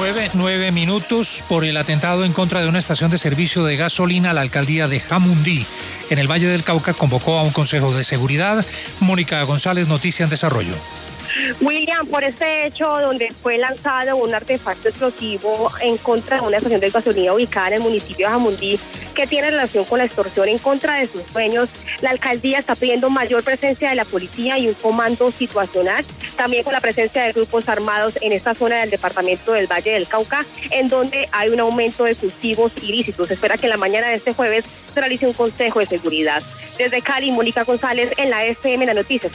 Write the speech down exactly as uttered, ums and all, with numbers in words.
Nueve, nueve minutos por el atentado en contra de una estación de servicio de gasolina. La alcaldía de Jamundí, en el Valle del Cauca, convocó a un consejo de seguridad. Mónica González, Noticia en Desarrollo. William, por este hecho donde fue lanzado un artefacto explosivo en contra de una estación de gasolina ubicada en el municipio de Jamundí, que tiene relación con la extorsión en contra de sus dueños, la alcaldía está pidiendo mayor presencia de la policía y un comando situacional, también con la presencia de grupos armados en esta zona del departamento del Valle del Cauca, en donde hay un aumento de cultivos ilícitos. Se espera que en la mañana de este jueves se realice un consejo de seguridad. Desde Cali, Mónica González, en la F M, la Noticias.